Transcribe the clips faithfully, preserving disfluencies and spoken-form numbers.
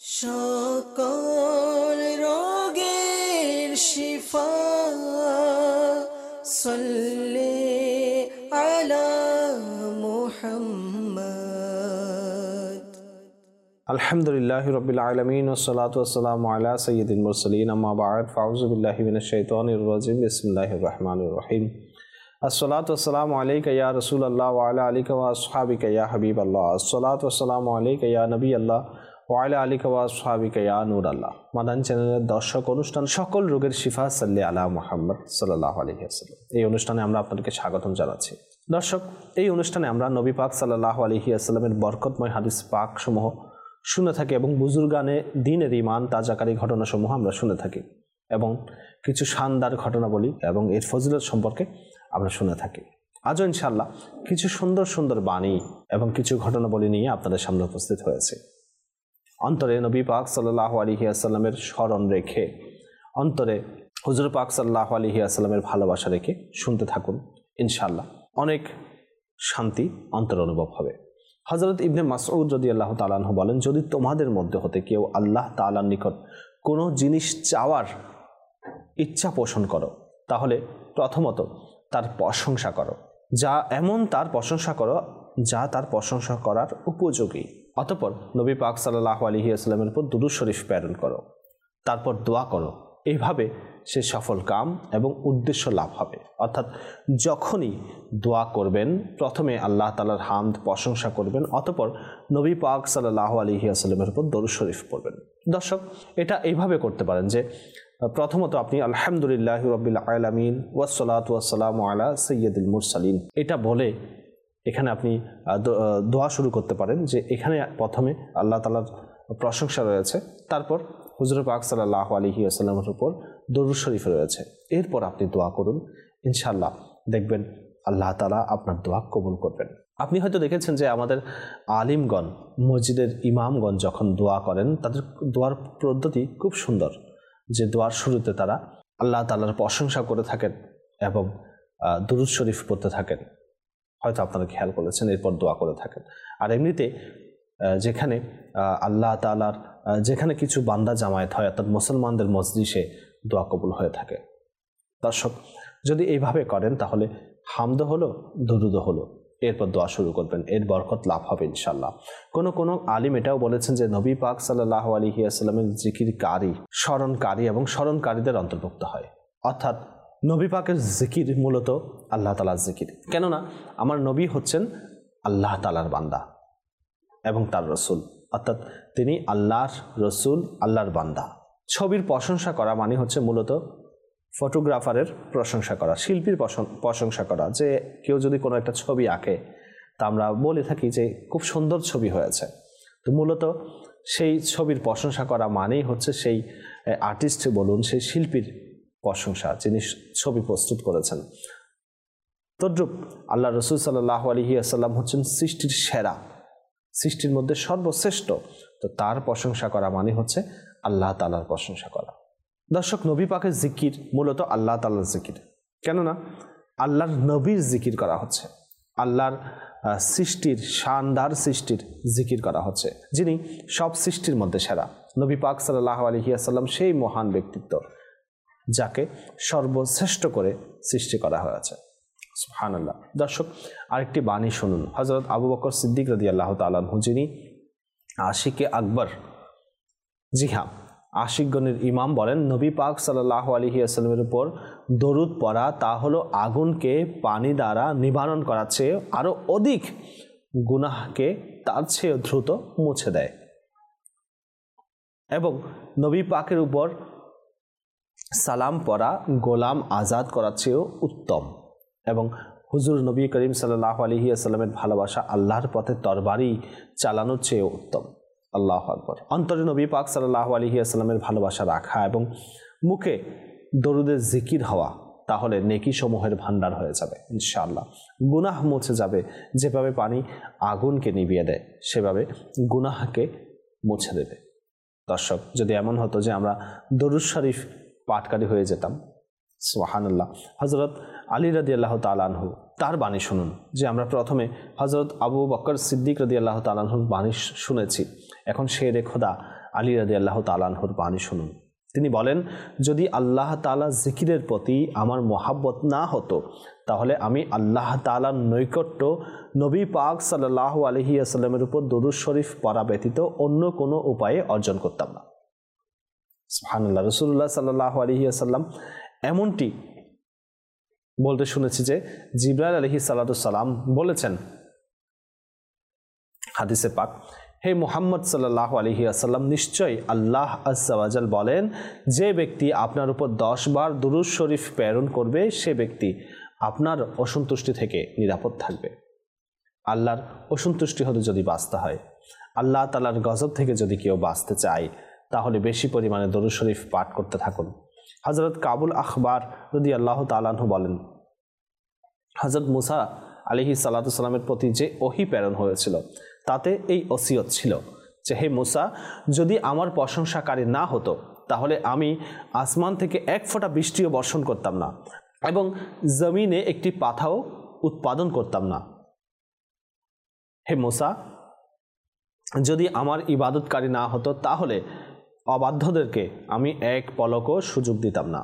সকল রোগের শিফা সাল্লি আলা মুহাম্মদ। আলহামদুলিল্লাহি রাব্বিল আলামিন ওয়াসসালাতু ওয়াসসালামু আলা সাইয়্যিদিল মুরসালিন আম্মা বা'দ ফাউযু বিল্লাহি মিনাশ শাইতানির রাজিম বিসমিল্লাহির রহমানির রহিম। আসসালাতু ওয়াসসালামু আলাইকা ইয়া রাসূলুল্লাহ ওয়া আলা আলিকা ওয়া আসহাবিকা ইয়া হাবিবাল্লাহ। আসসালাতু ওয়াসসালামু আলাইকা ইয়া নবিয়াল্লাহ ওয়া আলা আলিকা ওয়া আসহাবিকা ইয়া নূরাল্লাহ। মাদানী চ্যানেলের দর্শক, অনুষ্ঠান সকল রোগের শিফা সাল্লি আলা মুহাম্মদ সাল্লাল্লাহু আলাইহি ওয়াসাল্লাম, এই অনুষ্ঠানে আমরা আপনাদেরকে স্বাগতম জানাচ্ছি। দর্শক, এই অনুষ্ঠানে আমরা নবী পাক সাল্লাল্লাহু আলাইহি ওয়াসাল্লামের বরকতময় হাদিস পাক সমূহ শুনে থাকি এবং বুজুর্গানে দ্বীনের ঈমান তাজাকারী ঘটনাসমূহ আমরা শুনে থাকি এবং কিছু শানদার ঘটনাবলী এবং এর ফজিলত সম্পর্কে আমরা শুনে থাকি। আজও ইনশাআল্লাহ কিছু সুন্দর সুন্দর বাণী এবং কিছু ঘটনাবলী নিয়ে আপনাদের সামনে উপস্থিত হয়েছে। অন্তরে নবী পাক সাল্লাল্লাহু আলাইহি ওয়াসাল্লামের স্মরণ রেখে, অন্তরে হুজুর পাক সাল্লাল্লাহু আলাইহি ওয়াসাল্লামের ভালোবাসা রেখে শুনতে থাকুন। ইনশাআল্লাহ অনেক শান্তি অন্তর অনুভব হবে। হযরত ইবনে মাসউদ রাদিয়াল্লাহু তাআলা আনহু বলেন, যদি তোমাদের মধ্যে হতে কেউ আল্লাহ তাআলার নিকট কোনো জিনিস চাওয়ার ইচ্ছা পোষণ করো, তাহলে প্রথমত তার প্রশংসা করো, যা এমন তার প্রশংসা করো যা তার প্রশংসা করার উপযোগী। অতঃপর নবী পাক সাল্লাল্লাহু আলাইহি ওয়াসাল্লামের উপর দুরূদ শরীফ প্রেরণ করো, তারপর দোয়া করো। এইভাবে সে সফল কাম এবং উদ্দেশ্য লাভ হবে। অর্থাৎ যখনই দোয়া করবেন প্রথমে আল্লাহ তাআলার হামদ প্রশংসা করবেন, অতঃপর নবী পাক সাল্লাল্লাহু আলাইহি ওয়াসাল্লামের উপর দরুদ শরীফ পড়বেন। দর্শক, এটা এইভাবে করতে পারেন যে প্রথমত আপনি আলহামদুলিল্লাহি রাব্বিল আলামিন ওয়াসসালাতু ওয়াসসালামু আলা সাইয়্যিদিল মুরসালিন এটা বলে এখানে আপনি দোয়া শুরু করতে পারেন, যে এখানে প্রথমে আল্লাহ তাআলার প্রশংসা রয়েছে, তারপর হুজুর পাক সাল্লাল্লাহু আলাইহি ওয়াসাল্লামের উপর দরুদ শরীফ রয়েছে। এরপর আপনি দোয়া করুন, ইনশাআল্লাহ দেখবেন আল্লাহ তাআলা আপনার দোয়া কবুল করবেন। আপনি হয়তো দেখেছেন যে আমাদের আলিমগণ, মসজিদের ইমামগণ যখন দোয়া করেন তাদের দোয়ার পদ্ধতি খুব সুন্দর, যে দোয়ার শুরুতে তারা আল্লাহ তাআলার প্রশংসা করে থাকেন এবং দরুদ শরীফ পড়তে থাকেন। হয়তো আপনারা খেয়াল করেছেন, এরপর দোয়া করে থাকেন। আর এমনিতে যেখানে আল্লাহ তাআলার যেখানে কিছু বান্দা জামায়াত হয়, অর্থাৎ মুসলমানদের মজলিসে দোয়া কবুল হয়ে থাকে। দর্শক, যদি এইভাবে করেন তাহলে হামদ হলো, দরুদ হলো, এরপর দোয়া শুরু করবেন, এর বরকত লাভ হবে ইনশাআল্লাহ। কোনো কোনো আলিম এটাও বলেছেন যে নবী পাক সাল্লাল্লাহু আলাইহি ওয়াসাল্লামের জিকিরকারী স্মরণকারী এবং স্মরণকারীদের অন্তর্ভুক্ত হয়। অর্থাৎ নবী পাকের জিকির মূলত আল্লাহ তাআলার জিকির, কেননা আমার নবী হচ্ছেন আল্লাহ তাআলার বান্দা এবং তার রসুল, অর্থাৎ তিনি আল্লাহর রসুল, আল্লাহর বান্দা। ছবির প্রশংসা করা মানে হচ্ছে মূলত ফটোগ্রাফারের প্রশংসা করা, শিল্পীর প্রশংসা করা। যে কেউ যদি কোনো একটা ছবি আঁকে তা আমরা বলে থাকি যে খুব সুন্দর ছবি হয়েছে, তো মূলত সেই ছবির প্রশংসা করা মানেই হচ্ছে সেই আর্টিস্ট বলুন, সেই শিল্পীর প্রশংসা যিনি ছবি প্রস্তুত করেছেন। তদ্রূপ আল্লাহ রসুল সাল্লাল্লাহু আলাইহি ওয়াসাল্লাম হচ্ছেন সৃষ্টির সেরা, সৃষ্টির মধ্যে সর্বশ্রেষ্ঠ, তো তার প্রশংসা করা মানে হচ্ছে আল্লাহ তাআলার প্রশংসা করা। দর্শক, নবী পাকের জিকির মূলত আল্লাহ তাআলার জিকির, কেননা আল্লাহর নবীর জিকির করা হচ্ছে, আল্লাহর সৃষ্টির শানদার সৃষ্টির জিকির করা হচ্ছে, যিনি সব সৃষ্টির মধ্যে সেরা। নবী পাক সাল্লাল্লাহু আলাইহি ওয়াসাল্লাম সেই মহান ব্যক্তিত্ব যাকে সর্বশ্রেষ্ঠ করে সৃষ্টি করা হয়েছে। সুবহানাল্লাহ। দর্শক, আরেকটি বাণী শুনুন। হযরত আবু বকর সিদ্দিক রাদিয়াল্লাহু তাআলা আনহু, যিনি আশিকে আকবর, জি হ্যাঁ, আশিকগণের ইমাম, বলেন নবী পাক সাল্লাল্লাহু আলাইহি ওয়াসাল্লামের উপর দরুদ পড়া তা হলো আগুনকে পানি দ্বারা নিবারণ করার চেয়ে আরো অধিক গুনাহকে তার চেয়ে দ্রুত মুছে দেয়, এবং নবী পাকের উপর সালাম পড়া গোলাম আজাদ করার চেয়েও উত্তম, এবং হুজুর নবী করিম সাল্লাল্লাহু আলাইহি ওয়াসাল্লামের ভালোবাসা আল্লাহর পথে তরবারি চালানোর চেয়েও উত্তম। আল্লাহু আকবার। অন্তরে নবী পাক সাল্লাল্লাহু আলাইহি ওয়াসাল্লামের ভালোবাসা রাখা এবং মুখে দরুদের জিকির হওয়া, তাহলে নেকি সমূহের ভান্ডার হয়ে যাবে ইনশাআল্লাহ। গুনাহ মুছে যাবে, যেভাবে পানি আগুনকে নিভিয়ে দেয় সেভাবে গুনাহকে মুছে দেবে। দর্শক, যদি এমন হতো যে আমরা দরুদ শরীফ পাঠকারী হয়ে যেতাম, সুবহানাল্লাহ। হযরত আলী রাদিয়াল্লাহু তাআলা আনহু তার বাণী শুনুন, যে আমরা প্রথমে হযরত আবু বকর সিদ্দিক রাদিয়াল্লাহু তাআলা আনহুর বাণী শুনেছি, এখন শেরে খোদা আলী রাদিয়াল্লাহু তাআলা আনহুর বাণী শুনুন। তিনি বলেন, যদি আল্লাহ তাআলা জিকিরের প্রতি আমার মহাব্বত না হতো তাহলে আমি আল্লাহ তাআলার নৈকট্য নবী পাক সাল্লাল্লাহু আলাইহি ওয়াসাল্লামের উপর দরুদ শরীফ পড়া ব্যতীত অন্য কোনো উপায়ে অর্জন করতাম না। সুবহানাল্লাহ। রাসূলুল্লাহ সাল্লাল্লাহু আলাইহি ওয়াসাল্লাম এমনটি বলতে শুনেছি যে জিবরাইল আলাইহিস সালাতু সালাম বলেছেন হাদিসে পাক, হে মুহাম্মদ সাল্লাল্লাহু আলাইহি ওয়াসাল্লাম, নিশ্চয়ই আল্লাহ আযজা ওয়া জাল বলেন, যে ব্যক্তি আপনার উপর দশ বার দুরূদ শরীফ প্রেরণ করবে সে ব্যক্তি আপনার অসন্তুষ্টি থেকে নিরাপদ থাকবে। আল্লাহর অসন্তুষ্টি হতে যদি বাঁচতে হয়, আল্লাহ তাআলার গজব থেকে যদি কেউ বাঁচতে চায়, তাহলে বেশি পরিমাণে দরুদ শরীফ পাঠ করতে থাকুন। হযরত কাবুল আখবার রাদিয়াল্লাহু তাআলা আনহু বলেন, হযরত মুসা আলাইহিস সালাতু সালামের প্রতি যে ওহী প্রেরণ হয়েছিল তাতে এই ওসিয়ত ছিল যে, হে মুসা, যদি আমার প্রশংসাকারী না হতো তাহলে আমি আসমান থেকে এক ফোঁটা বৃষ্টিও বর্ষণ করতাম না এবং জমিনে একটি পাতাও উৎপাদন করতাম না। হে মুসা, যদি আমার ইবাদতকারী না হতো তাহলে অবাধ্যদেরকে আমি এক পলকও সুযোগ দিতাম না।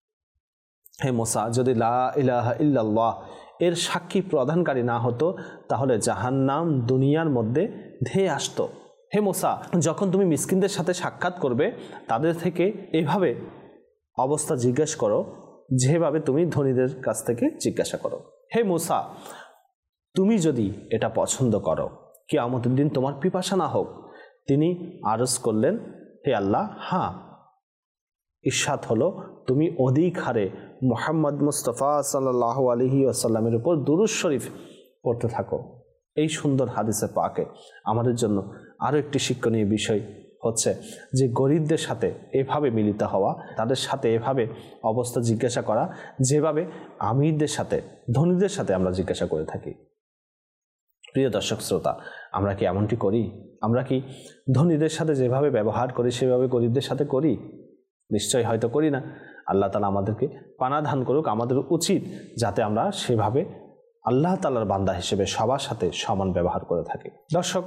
হে মুসা, যদি লা ইলাহা ইল্লাল্লাহ এর সাক্ষী প্রদানকারী না হতো তাহলে জাহান্নাম দুনিয়ার মধ্যে ধেয়ে আসতো। হে মুসা, যখন তুমি মিসকিনদের সাথে সাক্ষাৎ করবে তাদের থেকে এভাবে অবস্থা জিজ্ঞেস করো যেভাবে তুমি ধনীদের কাছ থেকে জিজ্ঞাসা করো। হে মুসা, তুমি যদি এটা পছন্দ করো কিয়ামতের দিন তোমার পিপাসা না হোক। তিনি আরজ করলেন, হে আল্লাহ, হ্যাঁ। ইরশাদ হলো, তুমি অধিক হারে মুহাম্মদ মুস্তাফা সাল্লাল্লাহু আলাইহি ওয়াসাল্লামের উপর দুরূদ শরীফ পড়তে থাকো। এই সুন্দর হাদিসে পাকে আমাদের জন্য আরও একটি শিক্ষণীয় বিষয় হচ্ছে যে গরিবদের সাথে এভাবে মিলিত হওয়া, তাদের সাথে এভাবে অবস্থা জিজ্ঞাসা করা যেভাবে আমিরদের সাথে, ধনীদের সাথে আমরা জিজ্ঞাসা করে থাকি। প্রিয় দর্শক শ্রোতা, আমরা কি এমনটি করি? আমরা কি ধনীদের সাথে যেভাবে ব্যবহার করি সেভাবে গরিবদের সাথে করি? নিশ্চয়ই হয়তো করি না। আল্লাহ তাআলা আমাদেরকে পানা দান করুক। আমাদের উচিত যাতে আমরা সেভাবে আল্লাহ তাআলার বান্দা হিসেবে সবার সাথে সমান ব্যবহার করে থাকি। দর্শক,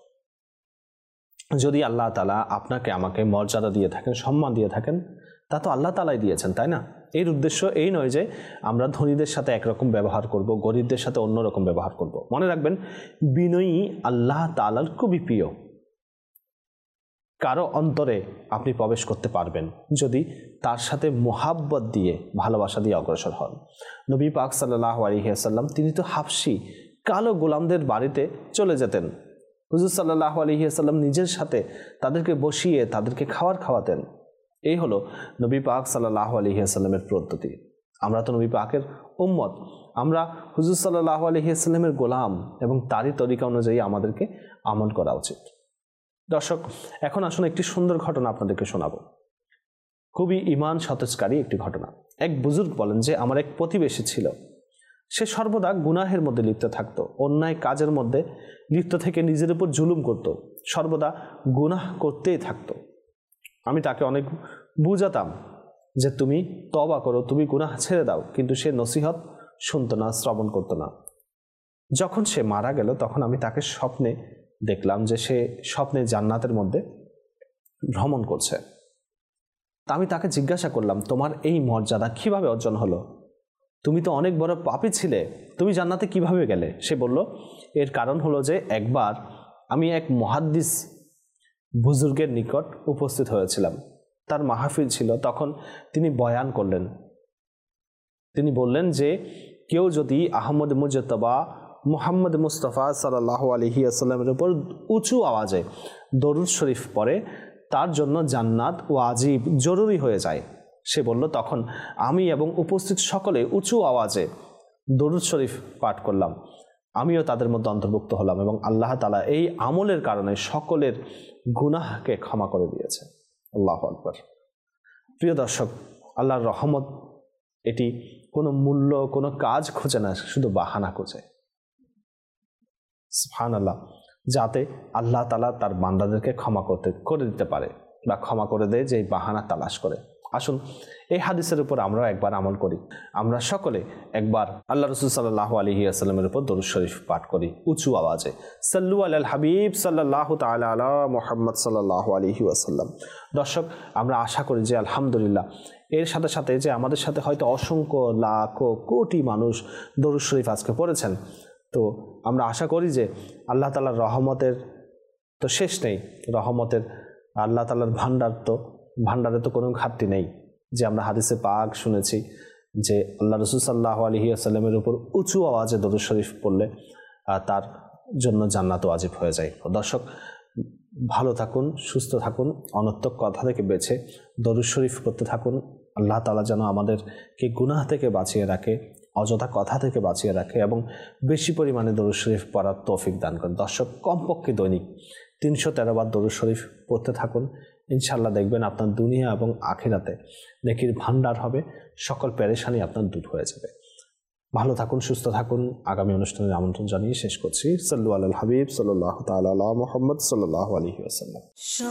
যদি আল্লাহ তাআলা আপনাকে আমাকে মর্যাদা দিয়ে থাকেন, সম্মান দিয়ে থাকেন, তা তো আল্লাহ তাআলাই দিয়েছেন, তাই না? এর উদ্দেশ্য এই নয় যে আমরা ধনীদের সাথে একরকম ব্যবহার করব, গরিবদের সাথে অন্যরকম ব্যবহার করব। মনে রাখবেন, বিনয়ী আল্লাহ তাআলার খুবই প্রিয়। কারো অন্তরে আপনি প্রবেশ করতে পারবেন যদি তার সাথে মোহাব্বত দিয়ে, ভালোবাসা দিয়ে অগ্রসর হন। নবী পাক সাল্লাল্লাহু আলাইহি ওয়াসাল্লাম তিনি তো হাবশি কালো গোলামদের বাড়িতে চলে যেতেন। হুজুর সাল্লাল্লাহু আলাইহি ওয়াসাল্লাম নিজের সাথে তাদেরকে বসিয়ে তাদেরকে খাবার খাওয়াতেন। এই হলো নবী পাক সাল্লাল্লাহু আলাইহি ওয়াসাল্লামের পদ্ধতি। আমরা তো নবী পাকের উম্মত, আমরা হুজুর সাল্লাল্লাহু আলাইহি ওয়াসাল্লামের গোলাম এবং তারই তরিকা অনুযায়ী আমাদেরকে আমল করা উচিত। দর্শক, এখন আসুন একটি সুন্দর ঘটনা আপনাদেরকে শোনাবো। খুবই ঈমান সতেজকারী একটি ঘটনা। এক বুজুর্গ বলেন যে আমার এক প্রতিবেশী ছিল, সে সর্বদা গুনাহের মধ্যে লিপ্ত থাকতো, অন্যায় কাজের মধ্যে লিপ্ত থেকে নিজের উপর জুলুম করত, সর্বদা গুনাহ করতেই থাকতো। আমি তাকে অনেক বুঝাতাম যে তুমি তওবা করো, তুমি গুনাহ ছেড়ে দাও, কিন্তু সে নসিহত শুনতো না, শ্রবণ করতো না। যখন সে মারা গেল তখন আমি তাকে স্বপ্নে দেখলাম যে সে স্বপ্নে জান্নাতের মধ্যে ভ্রমণ করছে। তা আমি তাকে জিজ্ঞাসা করলাম, তোমার এই মর্যাদা কিভাবে অর্জন হলো? তুমি তো অনেক বড় পাপী ছিলে, তুমি জান্নাতে কিভাবে গেলে? সে বলল, এর কারণ হলো যে একবার আমি এক মুহাদ্দিস বুজুর্গের নিকট উপস্থিত হয়েছিলাম, তার মাহফিল ছিল। তখন তিনি বয়ান করলেন, তিনি বললেন যে কেউ যদি আহমদ মুজতবা মুহাম্মদ মুস্তাফা সাল্লাল্লাহু আলাইহি ওয়াসাল্লামের উপর উঁচু আওয়াজে দরুদ শরীফ পড়ে তার জন্য জান্নাত ওয়াজিব, জরুরি হয়ে যায়। সে বলল, তখন আমি এবং উপস্থিত সকলে উঁচু আওয়াজে দরুদ শরীফ পাঠ করলাম। আমিও তাদের মধ্যে অন্তর্ভুক্ত হলাম এবং আল্লাহ তাআলা এই আমলের কারণে সকলের গুনাহকে ক্ষমা করে দিয়েছে। আল্লাহু আকবার। প্রিয় দর্শক, আল্লাহর রহমত এটি কোনো মূল্য, কোনো কাজ খোঁজে না, শুধু বাহানা খোঁজে। সুবহানাল্লাহ। যাতে আল্লাহ তাআলা তার বান্দাদেরকে ক্ষমা করতে করে দিতে পারে বা ক্ষমা করে দেয় যে বাহানা তালাশ করে। আসুন এই হাদিসের উপর আমরা একবার আমল করি। আমরা সকলে একবার আল্লাহ রাসূল সাল্লাল্লাহু আলাইহি ওয়াসাল্লামের উপর দরুদ শরীফ পাঠ করি উঁচু আওয়াজে। সাল্লু আলাল হাবিব সাল্লাল্লাহু তাআলা আলা মুহাম্মদ সাল্লাল্লাহু আলাইহি ওয়াসাল্লাম। দর্শক, আমরা আশা করি যে আলহামদুলিল্লাহ এর সাথে সাথে যে আমাদের সাথে হয়তো অসংখ্য লাখ কোটি মানুষ দরুদ শরীফ আজকে পড়েছেন, তো আমরা আশা করি যে আল্লাহ তাআলার রহমতের তো শেষ নেই, রহমতের আল্লাহ তাআলার ভান্ডার তো ভান্ডারে তো কোনো ঘাটতি নেই। যে আমরা হাদিসে পাক শুনেছি যে আল্লাহ রাসূল সাল্লাল্লাহু আলাইহি ওয়াসাল্লামের উপর উঁচু আওয়াজে দরুদ শরীফ পড়লে তার জন্য জান্নাত ওয়াজিব হয়ে যায়। দর্শক, ভালো থাকুন, সুস্থ থাকুন, অনর্থক কথা থেকে বেছে দরুদ শরীফ পড়তে থাকুন। আল্লাহ তাআলা যেন আমাদেরকে গুনাহ থেকে বাঁচিয়ে রাখে, অযথা কথা থেকে বাঁচিয়ে রাখে এবং বেশি পরিমাণে দরুদ শরীফ পড়ার তৌফিক দান করেন। দর্শক, কমপক্ষে দৈনিক তিনশো তেরো বার দরুদ শরীফ পড়তে থাকুন। ইনশাআল্লাহ দেখবেন আপনার দুনিয়া এবং আখিরাতে নেকির ভান্ডার হবে, সকল পেরেশানি আপনার দূর হয়ে যাবে। ভালো থাকুন, সুস্থ থাকুন। আগামী অনুষ্ঠানের আমন্ত্রণ জানিয়ে শেষ করছি। সাল্লু আলাল হাবিব সাল্লাল্লাহু তাআলা আলা মুহাম্মদ সাল্লাল্লাহু আলাইহি ওয়াসাল্লাম।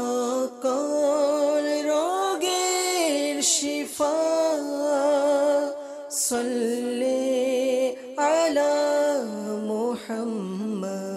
সকল রোগের শিফা সাল্লি আলা মুহাম্মদ।